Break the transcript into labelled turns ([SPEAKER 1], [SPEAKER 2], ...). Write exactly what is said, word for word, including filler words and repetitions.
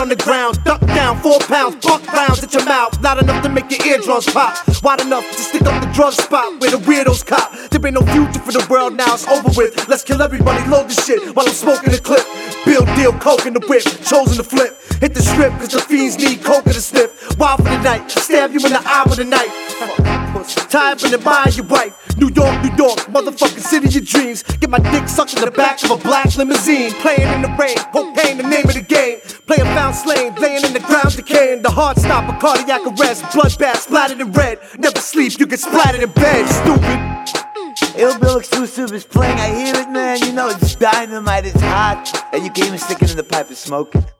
[SPEAKER 1] on the ground, duck down, four pounds, buck rounds at your mouth, loud enough to make your eardrums pop, wide enough to stick up the drug spot where the weirdos cop. There ain't no future for the world now, it's over with. Let's kill everybody, load this shit while I'm smoking the clip. Bill, deal, coke in the whip, chosen to flip. Hit the strip cause the fiends need coke in the sniff. Wild for the night, stab you in the eye with a knife. Tired from the mind your wife. New York, New York, motherfucking city of dreams. Get my dick sucked in the back of a black limousine. Playing in the rain, cocaine, the name of the game. Player found slain, laying in the ground decaying. The heart stop, a cardiac arrest. Bloodbath splattered in red. Never sleep, you get splattered in bed, stupid.
[SPEAKER 2] Ill Bill Exclusive is playing, I hear it, man. You know it's dynamite, it's hot. And you can even stick it in the pipe and smoke it.